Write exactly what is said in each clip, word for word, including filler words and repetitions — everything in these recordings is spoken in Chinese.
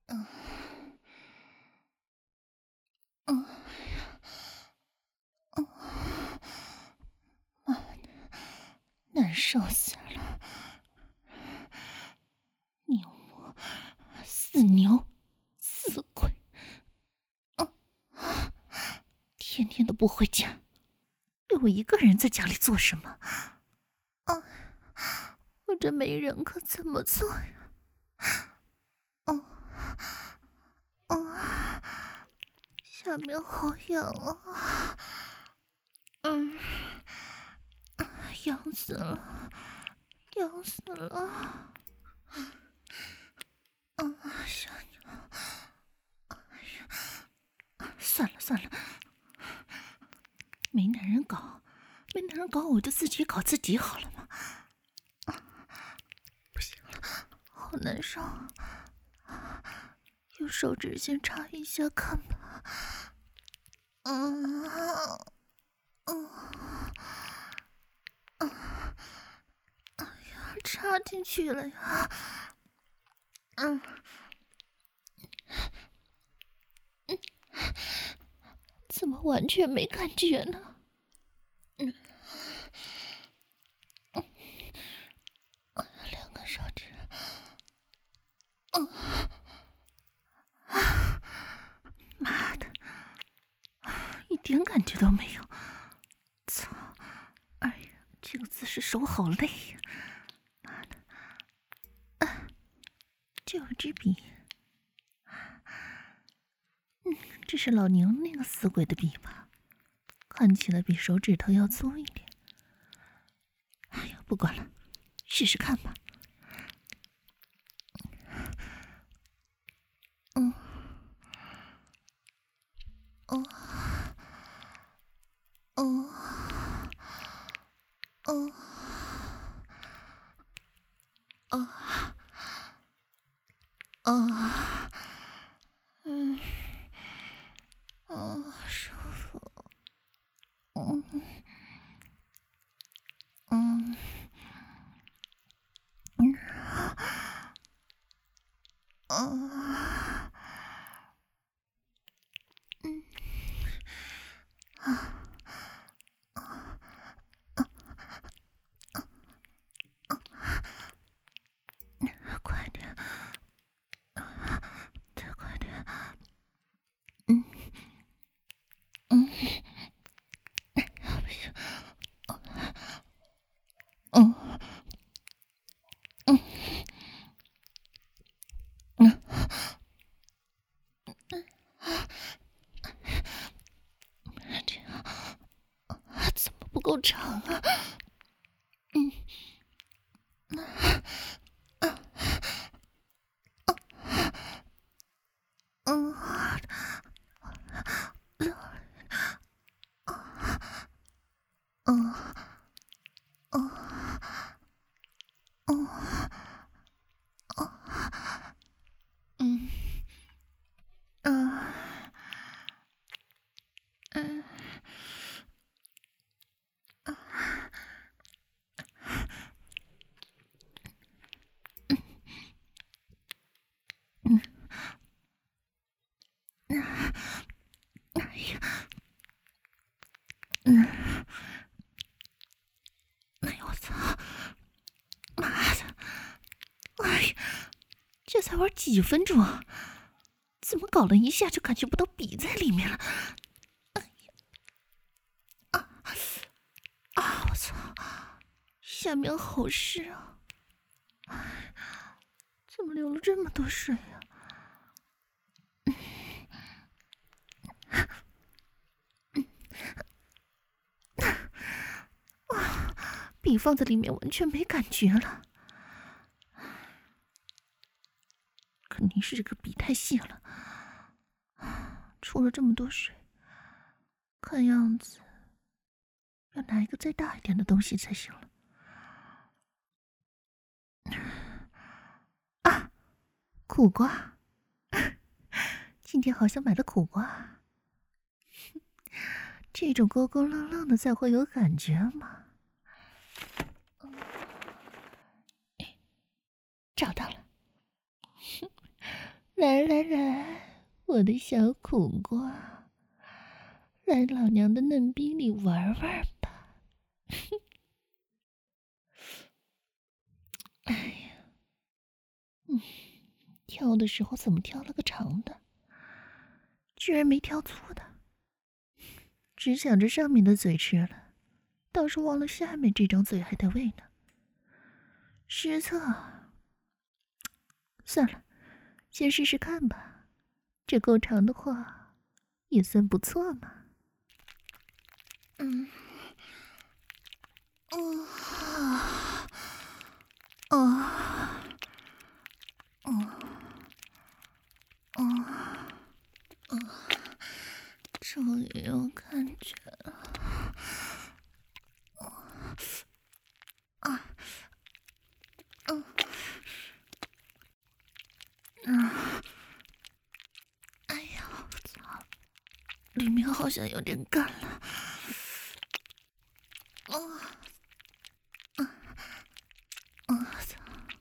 嗯嗯嗯，妈的，难受死了！牛魔，死牛，死鬼！嗯，天天都不回家，留我一个人在家里做什么？啊，我这没人可怎么做呀？哦哦，下面好痒啊！嗯，痒死了，痒死了！啊，小娘，哎呀，算了算了，没男人搞，没男人搞，我就自己搞自己好了嘛。啊，不行了，好难受，用手指先插一下看吧。嗯嗯嗯，哎呀，插进去了呀。嗯嗯，怎么完全没感觉呢？嗯嗯，两个手指，嗯啊，妈的，一点感觉都没有。操！哎呀，这个姿势手好累呀！妈的，啊，这有支笔。嗯，这是老宁那个死鬼的笔吧？看起来比手指头要粗一点。哎呀，不管了，试试看吧。嗯，哦，哦，哦，哦，哦，嗯，哦，舒服。嗯嗯嗯啊嗯啊快点，再快点。嗯嗯，不行。嗯嗯嗯这样怎么不够长啊？嗯嗯嗯嗯嗯嗯嗯嗯嗯，哎呀，嗯，哎呦我操，妈的，哎呀，这才玩几分钟啊，怎么搞了一下就感觉不到笔在里面了？啊，我操，下面好湿啊！哎，怎么流了这么多水啊？哇，笔放在里面完全没感觉了，肯定是这个笔太细了，出了这么多水，看样子要拿一个再大一点的东西才行了。啊，苦瓜，今天好像买了苦瓜，这种勾勾愣愣的才会有感觉嘛。找到了， 来来来，我的小苦瓜，来老娘的嫩逼里玩玩吧。哎呀，嗯，挑的时候怎么挑了个长的，居然没挑粗的，只想着上面的嘴吃了，倒是忘了下面这张嘴还带味呢。失策，算了，先试试看吧，这够长的话，也算不错嘛。嗯，嗯啊，啊，嗯，嗯，嗯，终于有感觉了。啊，嗯，啊，哎呀，操，里面好像有点干了。啊，啊，啊，操！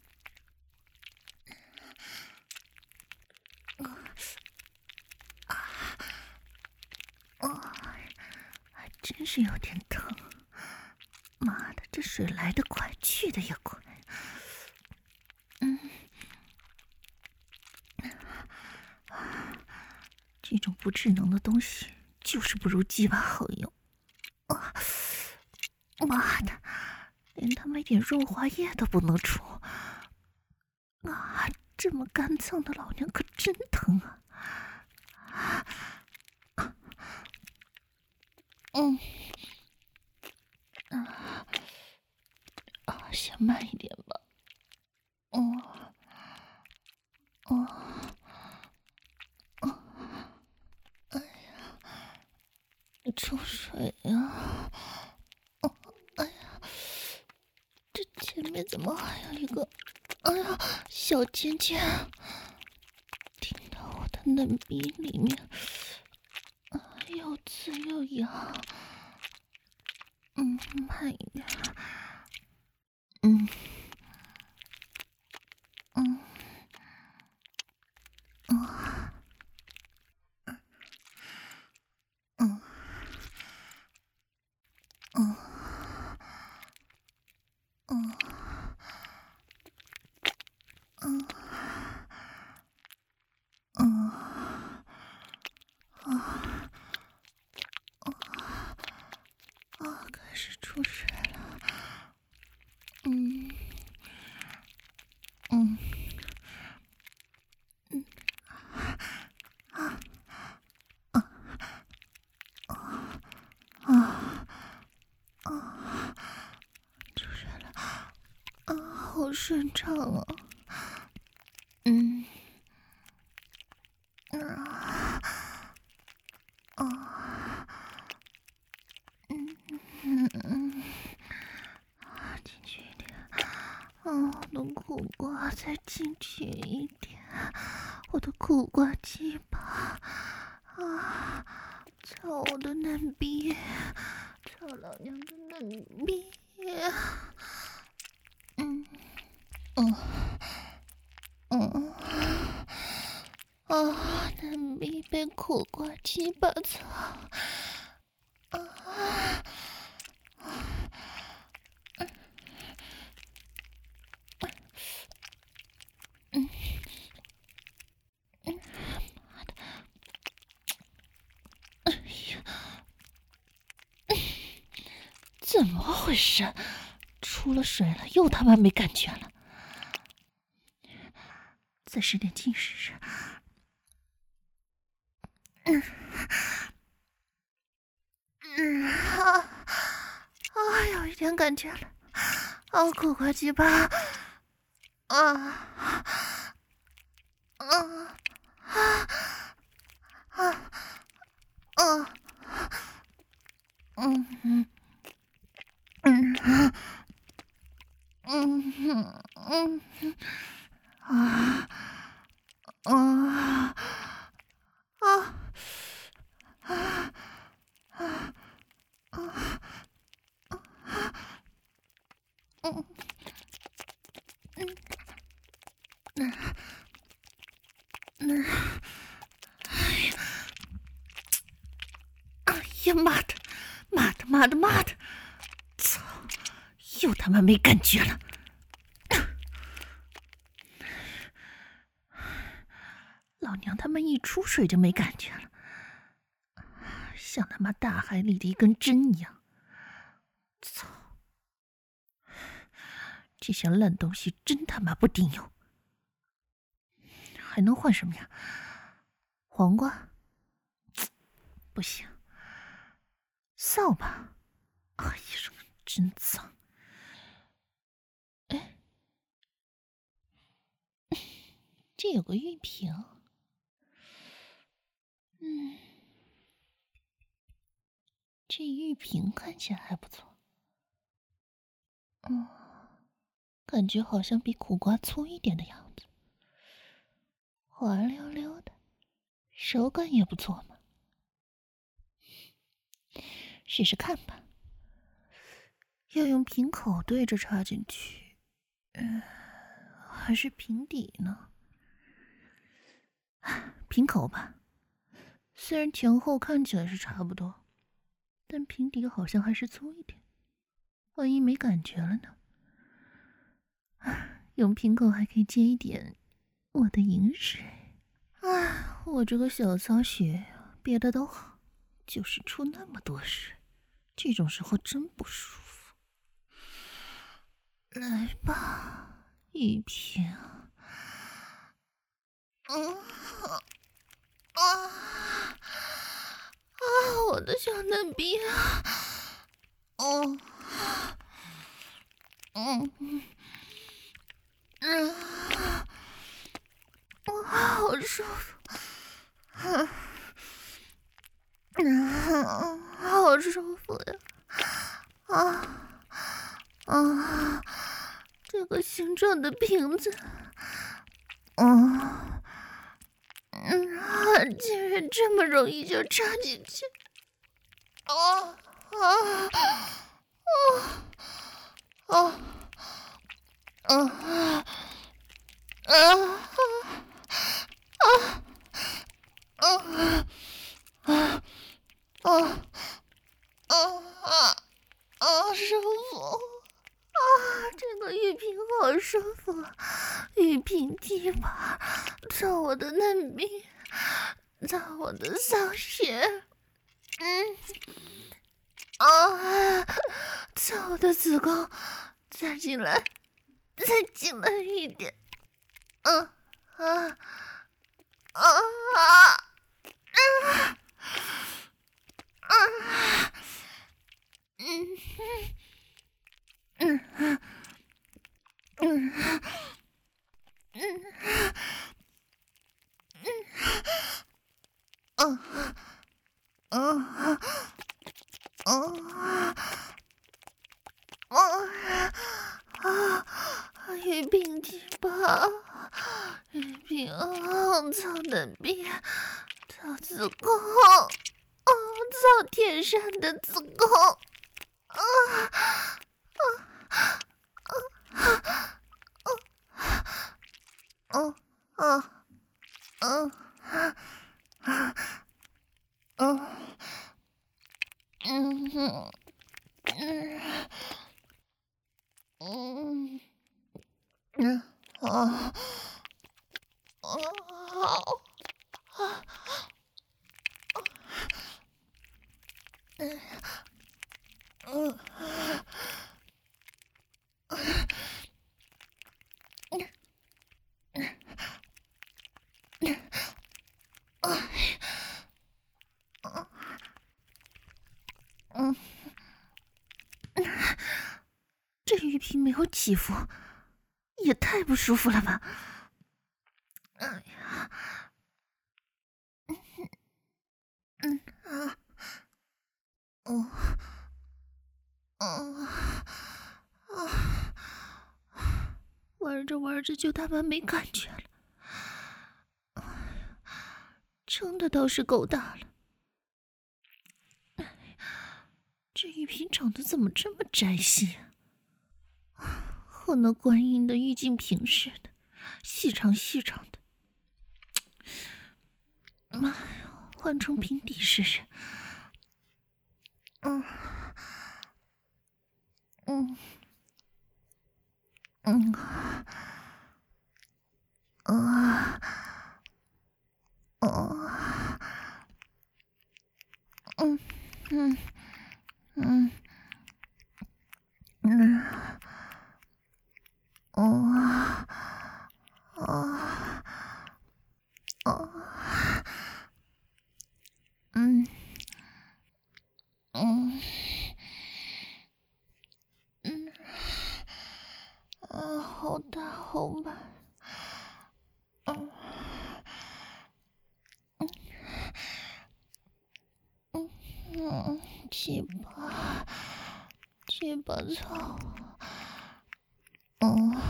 啊，还真是有点疼。妈的，这水来得快，去得也快。嗯，这种不智能的东西就是不如鸡巴好用。啊，妈的，连他妈一点润滑液都不能出。啊，这么干燥的老娘可真疼啊！啊，嗯，啊，啊，先慢一点吧。嗯，哦，哦，哎呀，出水呀！哦，哎呀，这前面怎么还有一个？哎呀，小尖尖，听到我的嫩逼里面，啊，又刺又痒。嗯，慢一点。嗯，嗯，啊，嗯，嗯，嗯，嗯，嗯，啊，啊，开始出水了。嗯，嗯，嗯，啊，啊，啊，啊，出水了。啊，好顺畅啊。嗯，啊，啊，嗯，嗯，嗯，啊，进去一点。嗯，我的苦瓜再进去一点，我的苦瓜鸡巴啊，操我的嫩逼，操老娘的嫩逼！嗯，嗯，嗯，啊，嫩逼被苦瓜鸡巴操啊！嗯，嗯，哎呀，怎么回事？出了水了，又他妈没感觉了。再使点劲试试。嗯，嗯，啊，啊，有一点感觉了。啊，苦瓜鸡巴，啊，啊，啊，啊，啊，嗯嗯嗯嗯嗯嗯，啊啊啊啊啊啊！嗯嗯，那那呀妈的，妈的妈的妈的！操，又他妈没感觉了！老娘他妈一出水就没感觉了，像他妈大海里的一根针一样。操！这些烂东西真他妈不顶用。还能换什么呀？黄瓜？不行。扫把？哎呀，真脏！哎，这有个玉瓶。嗯，这玉瓶看起来还不错。嗯，感觉好像比苦瓜粗一点的样子，滑溜溜的，手感也不错嘛。试试看吧。要用瓶口对着插进去，嗯，还是瓶底呢？瓶口吧。虽然前后看起来是差不多，但瓶底好像还是粗一点。万一没感觉了呢？用瓶口还可以接一点我的饮水。啊，我这个小曹血别的都好，就是出那么多水，这种时候真不舒服。来吧，玉萍。嗯啊啊！我的小嫩逼啊！哦，嗯嗯嗯，好舒服，嗯嗯，好舒服呀！啊啊！这个形状的瓶子，嗯嗯，竟然这么容易就插进去！啊啊啊啊啊啊啊啊啊啊啊啊！舒服啊！这个玉瓶好舒服，玉瓶踢吧，操我的嫩逼，操我的骚穴，嗯啊，操我的子宫，再进来，再进来一点，嗯啊啊啊啊啊！嗯嗯嗯嗯嗯嗯嗯嗯嗯啊！玉萍鸡巴，玉萍，操嫩逼，操子宫，哦，操天上的子宫，啊啊啊啊啊啊啊啊啊嗯嗯嗯嗯啊啊好啊嗯嗯嗯，这玉萍没有起伏，也太不舒服了吧！哎呀，嗯啊，哦，哦啊，玩着玩着就他妈没感觉了，撑的倒是够大了。这玉瓶长得怎么这么窄细啊？和那观音的玉净瓶似的，细长细长的。妈呀，换成瓶底试试。 嗯嗯嗯啊啊嗯嗯嗯嗯哦啊哦嗯嗯嗯啊，好大好满，嗯嗯嗯，鸡巴鸡巴操，嗯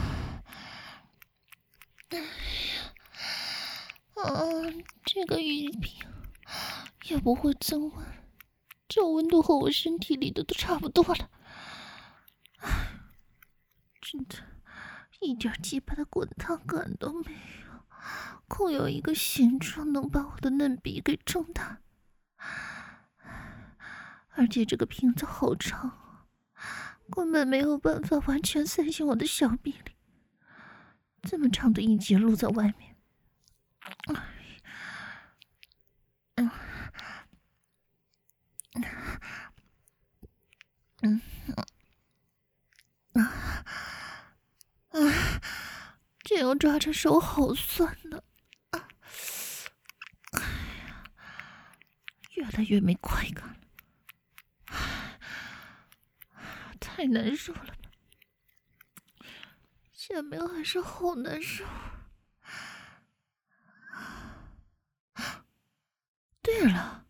嗯，这个玉瓶也不会增温，这温度和我身体里的都差不多了，真的，一点鸡巴的滚烫感都没有。空有一个形状能把我的嫩鼻给撑大，而且这个瓶子好长啊，根本没有办法完全塞进我的小臂里。这么长的一截露在外面，嗯嗯啊啊！这样抓着手好酸呢，啊！哎呀，越来越没快感了，太难受了吧？下面还是好难受。对了，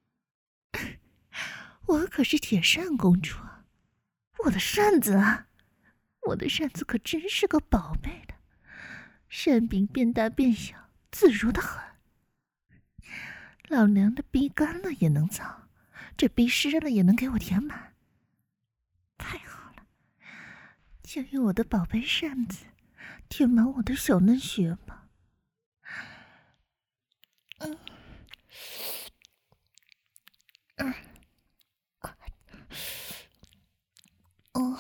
我可是铁扇公主啊，我的扇子啊，我的扇子可真是个宝贝的，扇柄变大变小，自如的很。老娘的逼干了也能造，这逼湿了也能给我填满，太好了！就用我的宝贝扇子填满我的小嫩穴吧。嗯嗯哦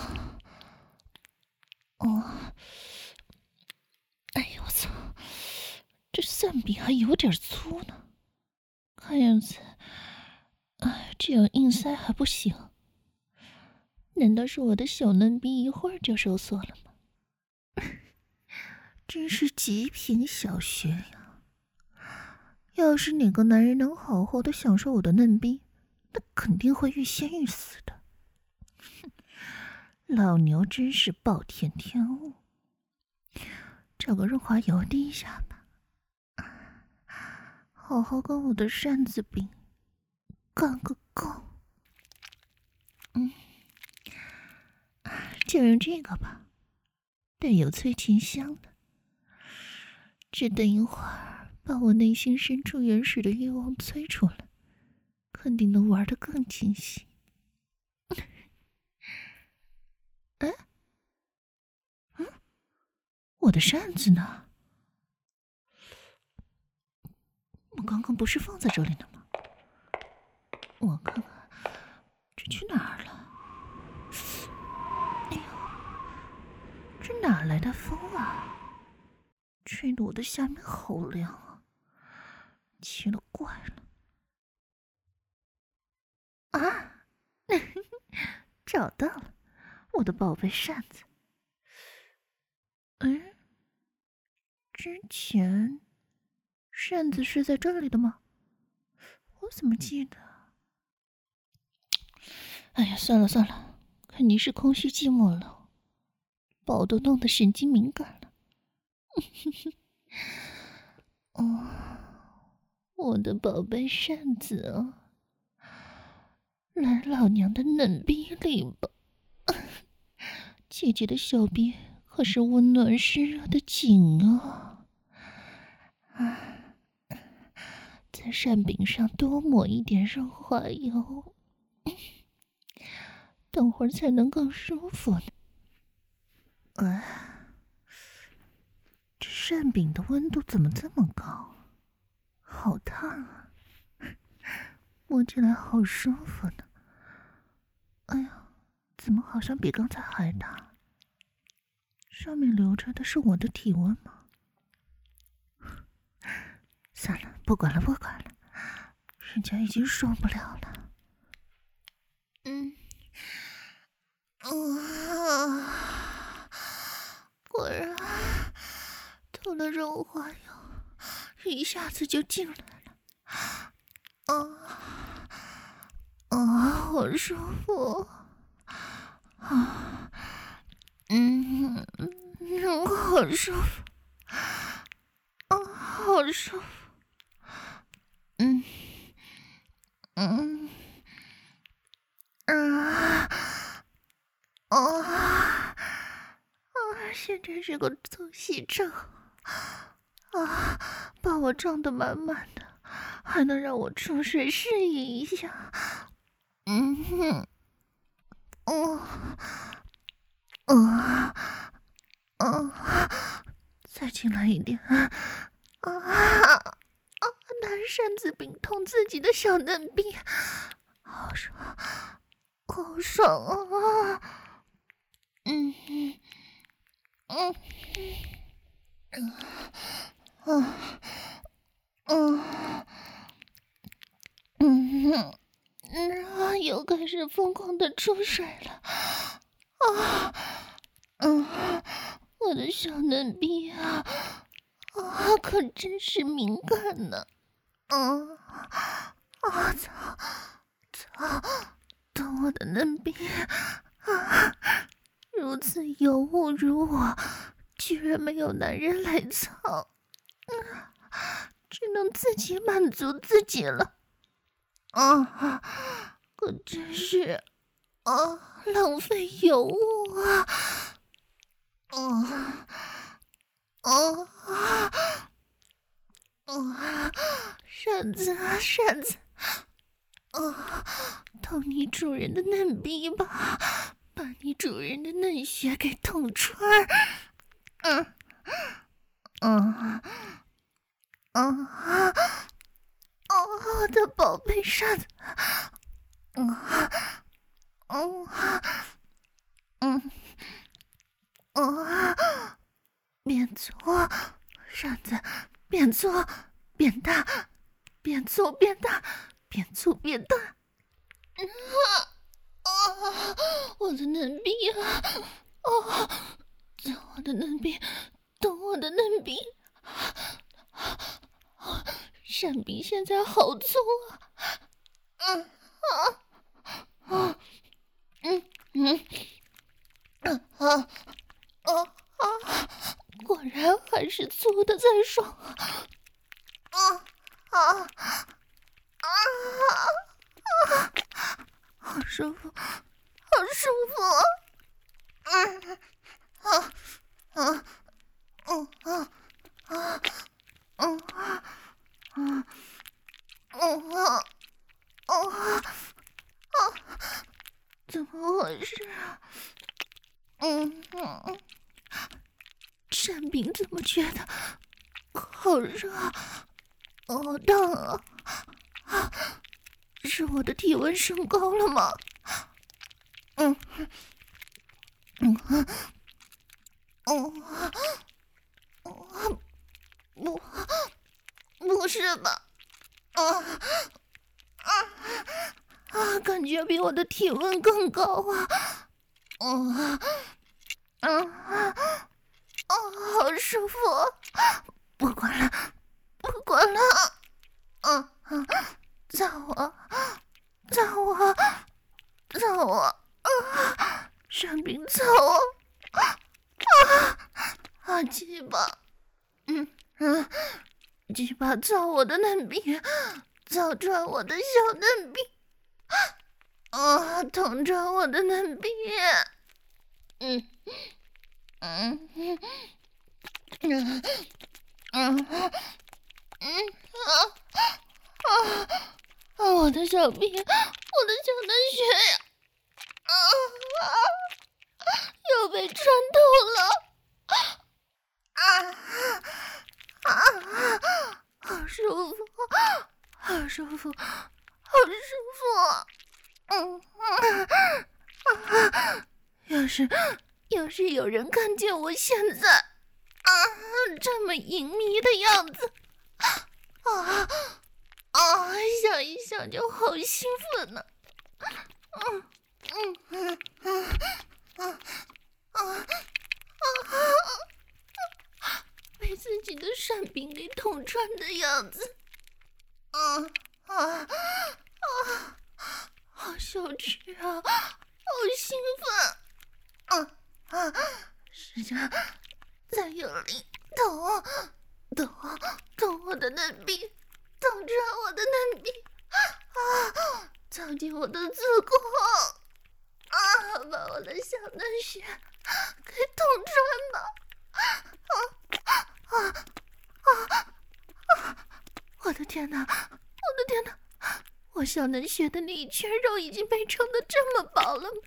哦，哎呦我操！这扇柄还有点粗呢，看样子，哎，这样硬塞还不行。难道是我的小嫩逼一会儿就收缩了吗？真是极品小穴呀！要是哪个男人能好好的享受我的嫩逼，那肯定会欲仙欲死的。哼，老牛真是暴殄天物。找个润滑油滴一下吧，好好跟我的扇子柄干个够。嗯，就用这个吧，带有催情香的。只等一会儿把我内心深处原始的欲望催出来，肯定能玩得更尽兴。哎，嗯，我的扇子呢？我刚刚不是放在这里呢吗？我看看，这去哪儿了？哎呦，这哪来的风啊？吹得我的下面好凉啊！奇了怪了啊！找到了，我的宝贝扇子。嗯，之前扇子是在这里的吗？我怎么记得？哎呀，算了算了，肯定是空虚寂寞了，把我都弄得神经敏感了。哦，我的宝贝扇子啊，来老娘的嫩逼里吧！姐姐的小臂可是温暖湿热的紧啊！啊，在扇柄上多抹一点润滑油，等会儿才能更舒服呢。啊，这扇柄的温度怎么这么高？好烫啊！摸起来好舒服呢。 哎呀，怎么好像比刚才还大？上面留着的是我的体温吗？算了，不管了，不管了，人家已经受不了了。嗯，啊，果然，涂了润滑油，一下子就进来了。啊啊，好舒服。啊，嗯，好舒服。啊，好舒服。嗯嗯啊啊啊！现在这个东西正好啊，把我胀得满满的，还能让我出水适应一下。嗯哼，哦，啊啊，再进来一点啊啊！拿扇子柄痛自己的小嫩逼，好爽，好爽啊！嗯嗯嗯嗯嗯嗯嗯，又开始疯狂的出水了啊！嗯，我的小嫩逼啊啊，可真是敏感呢。嗯啊，操操，动我的嫩逼啊！如此尤物如我，居然没有男人来操，嗯，只能自己满足自己了。啊，可真是啊，浪费油物啊！啊啊啊！扇子啊，扇子！啊，捅你主人的嫩逼吧，把你主人的嫩穴给捅穿！嗯嗯嗯啊！哦，我的宝贝扇子！嗯嗯嗯嗯，变粗，扇子变粗变大，变粗变大，变粗变大！啊啊！我的嫩逼啊！哦，操我的嫩逼，动我的嫩逼！扇柄现在好粗啊！嗯啊啊嗯嗯嗯啊啊啊！果然还是粗的在爽啊！啊啊啊啊！好舒服，好舒服！嗯啊啊嗯啊啊嗯啊嗯嗯啊嗯啊！怎么回事啊？嗯嗯，扇柄怎么觉得好热，好烫啊？啊，是我的体温升高了吗？嗯嗯嗯嗯嗯，不，不是吧？啊啊啊！感觉比我的体温更高啊！嗯嗯啊，好舒服！不管了，不管了！嗯嗯，操我，操我，操我！啊！扇柄操我！啊啊！鸡巴！嗯嗯，鸡巴操我的嫩逼，操穿我的小嫩逼！啊！捅穿我的嫩逼！嗯嗯嗯嗯嗯嗯啊啊！我的小逼，我的小嫩穴呀！啊啊！又被穿透了！啊啊啊！好舒服，好舒服，好舒服！嗯嗯啊！要是要是有人看见我现在啊这么淫迷的样子，啊啊，想一想就好兴奋呢。嗯嗯嗯嗯嗯啊啊！被自己的扇柄给捅穿的样子，啊啊啊！好羞耻啊，好兴奋！啊啊！使劲再用力捅捅捅我的嫩壁，捅穿我的嫩壁，啊！操进我的子宫，啊！把我的小嫩穴给捅穿吧！啊啊啊啊！我的天哪！我的天哪！我小嫩穴的那一圈肉已经被撑得这么饱了吗？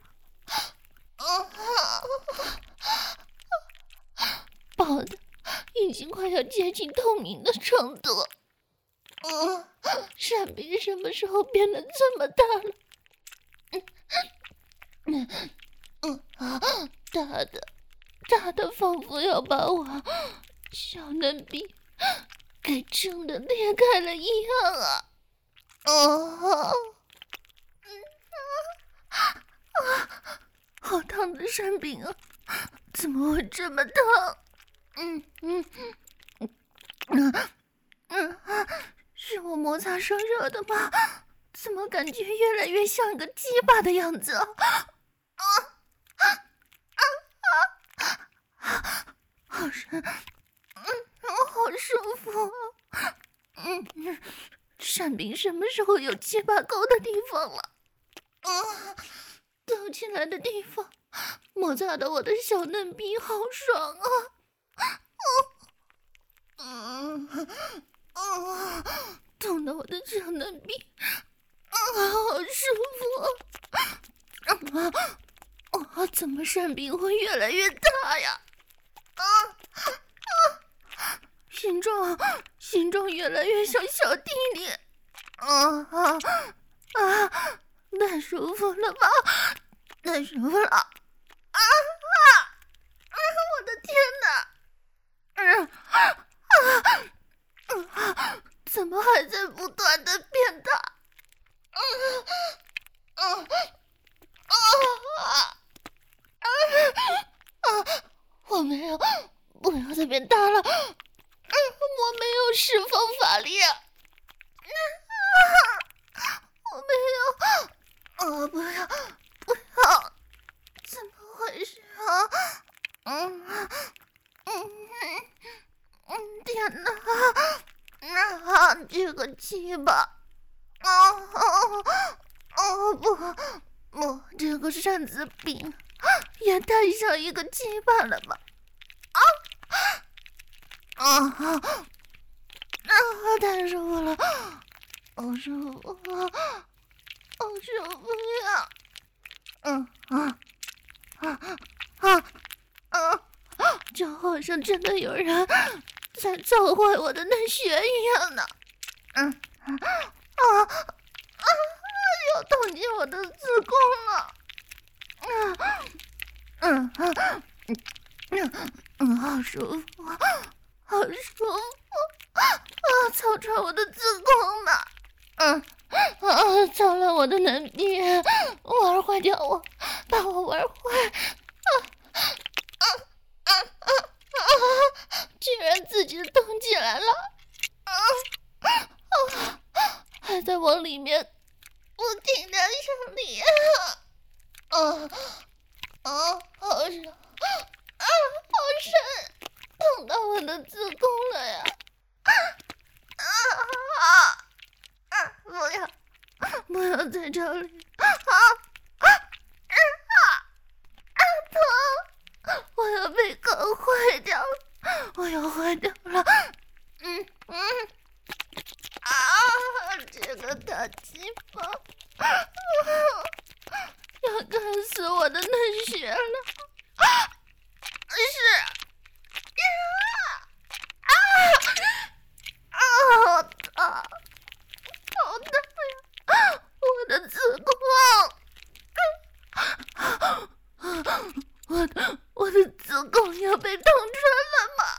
饱的已经快要接近透明的程度。嗯，扇柄什么时候变得这么大了？嗯嗯嗯啊，大的大的仿佛要把我小嫩逼给撑得裂开了一样啊！哦，嗯啊啊，好烫的扇柄啊！怎么会这么烫？嗯嗯嗯嗯嗯啊！是我摩擦生热的吗？怎么感觉越来越像一个鸡巴的样子啊？啊啊啊啊！好深，嗯，好舒服啊！嗯嗯，扇柄什么时候有鸡巴沟的地方了？啊，勾起来的地方，摩擦的我的小嫩逼好爽啊！嗯嗯嗯，痛到我的小嫩逼，啊，好舒服啊！啊啊！怎么扇柄会越来越大呀？啊啊！形状形状越来越像小弟弟，啊啊啊！太舒服了吧，太舒服了！啊啊啊！我的天哪！啊啊啊！怎么还在不断的变大？啊啊啊啊啊！我没有，不要再变大了！我没有释放法力，啊！我没有，啊！不要，不要！怎么回事啊？嗯嗯嗯！天哪！啊！这个鸡巴！啊啊啊！不不，这个扇子柄也太像一个鸡巴了吧！啊啊啊！啊！太舒服了，好舒服啊！好舒服呀！嗯啊啊啊啊！就好像真的有人在造坏我的嫩穴一样呢。嗯啊啊啊！要捅进我的子宫了！啊嗯啊嗯嗯，好舒服，好舒服啊！操穿我的子宫呢！嗯啊，操了我的嫩逼，玩坏掉我，把我玩坏！啊啊啊啊啊！居然自己动起来了！啊啊！还在往里面不停的用力啊！啊啊！好深啊！好深，捅到我的子宫了呀！啊啊啊！不要，不要在这里！啊啊啊啊！疼！我要被搞坏掉了！我要坏掉了！嗯嗯啊！这个大鸡巴！啊！要干死我的嫩穴了！啊！是啊啊！好疼，好疼呀！我的子宫！ 我要被捅穿了吗？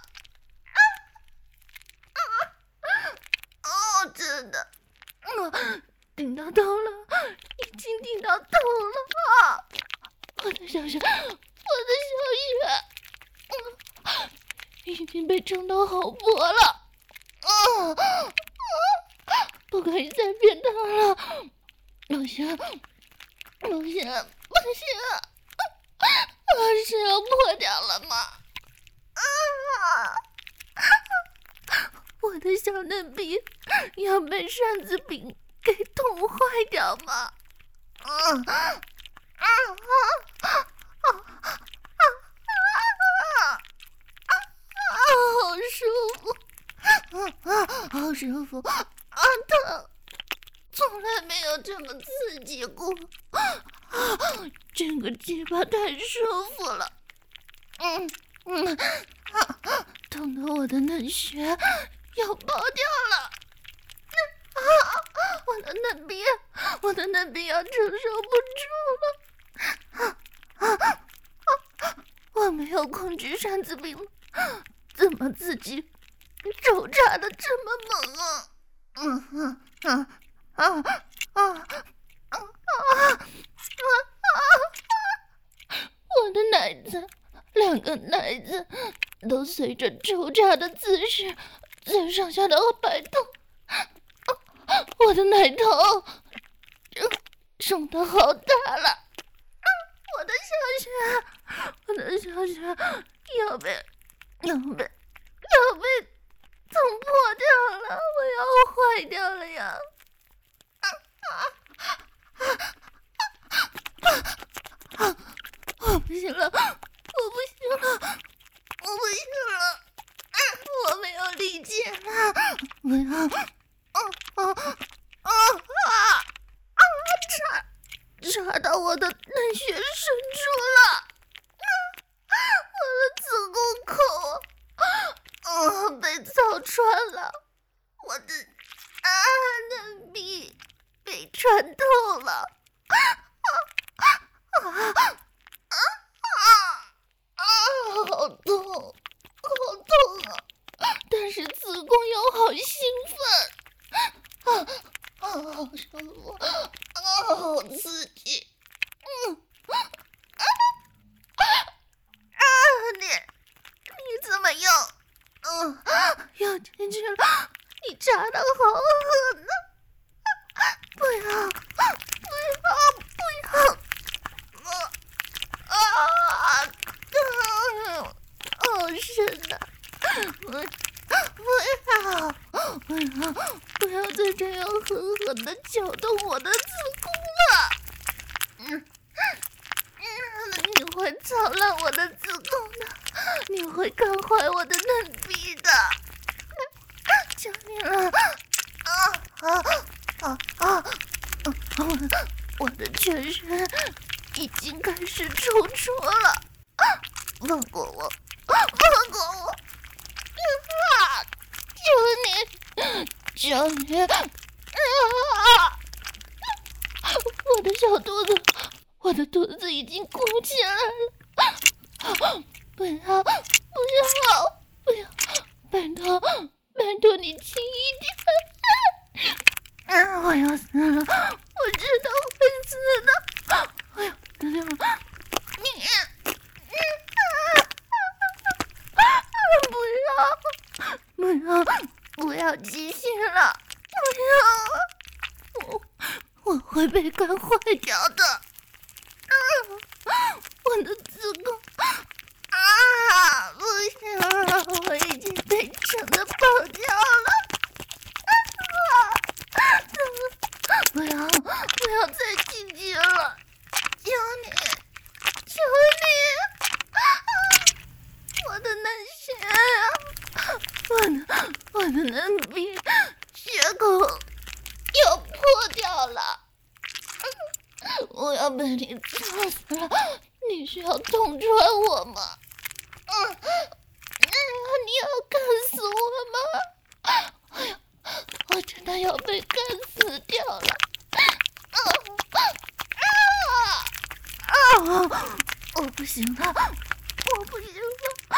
啊啊！哦，真的，啊，顶到头了，已经顶到头了啊！我的小雪，我的小雪，嗯，已经被撑到好薄了，啊啊！不可以再变大了，不行，不行，不行！啊，是要破掉了吗？啊！我的小嫩逼要被扇子柄给捅坏掉吗？啊啊啊啊啊啊！好舒服，啊啊，好舒服，啊疼，从来没有这么刺激过。啊，这个鸡巴太舒服了，嗯嗯，啊，痛得我的嫩穴要爆掉了，啊，我的嫩逼，我的嫩逼要承受不住了，啊啊啊！我没有控制扇子柄，怎么自己抽插的这么猛啊？嗯嗯嗯啊啊啊啊啊！我的奶子，两个奶子都随着抽插的姿势在上下的摆动，我的奶头肿得好大了，我的小穴，我的小穴要被要被要被捅破掉了，我要坏掉了呀！啊啊啊啊啊！我不行了，我不行了，我不行了，我没有力气了，我要，啊啊啊啊啊！插插到我的嫩穴深处了，我的子宫口，啊，被凿穿了，我的啊嫩壁被穿透了，啊啊啊！啊啊啊！好痛，好痛啊！但是子宫又好兴奋，啊啊，好舒服，啊，好刺激，嗯，啊啊！你你怎么又，嗯，又进去了？你插的好狠呐！不要，不要，不要！啊！啊！疼，好深呐！不，不要，不要，不要再这样狠狠地搅动我的子宫了！嗯，嗯，你会操烂我的子宫的，你会干坏我的嫩逼的！求你了！啊啊啊啊！我我的全身已经开始抽搐了，放过我，放过我！啊！求你，求你！啊！我的小肚子，我的肚子已经鼓起来了！不要，不要，不要！拜托，拜托你轻一点！啊！我要死了，我知道会死的！哎呀，等等，你，你啊！不要，不要，不要继续了！不要，我我会被干坏掉的！啊！我的子宫啊！不行了，我已经被撑得爆掉了！啊！不要，不要再进去了！求你，求你！啊！我的嫩穴啊，我的我的嫩逼血口要破掉了！我要被你操死了！你是要捅穿我吗？嗯，你要干死我吗？哎呀，我真的要被干死掉了！啊啊啊！我不行了，我不行了！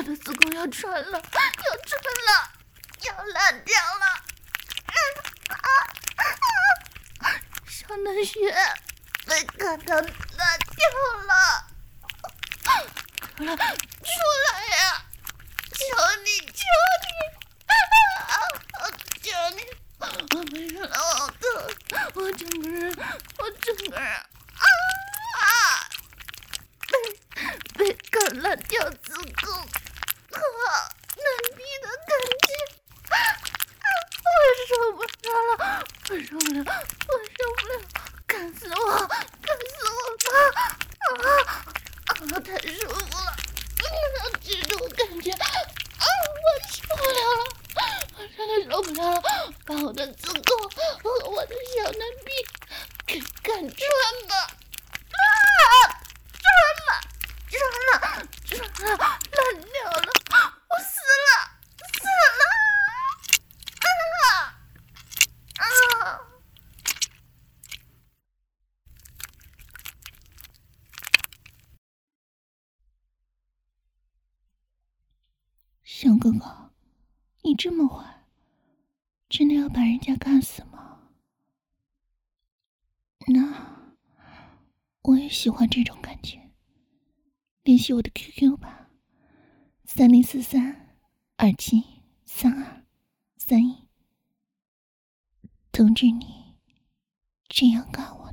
的子宫要穿了，要穿了，要烂掉了！啊啊啊！小嫩穴被干到烂掉了！出来，出来呀！求你，求你！啊！求你！我没人了，好疼！我整个人，我整个人啊啊！被被干烂掉子宫和嫩逼的感觉，啊啊！我受不了了，我受不了，我受不了！干死我，干死我吧！啊啊！太舒服了，嗯，剧毒感觉，啊！我受不了了，我真的受不了了！把我的子宫和我的小嫩逼给干穿吧！啊！穿了，穿了，穿了，烂掉了！我死了，死了！啊啊！小哥哥，你这么坏，真的要把人家干死吗？那我也喜欢这种感觉。联系我的 Q Q 吧，三零四三二七三二三一。通知你，这样干我。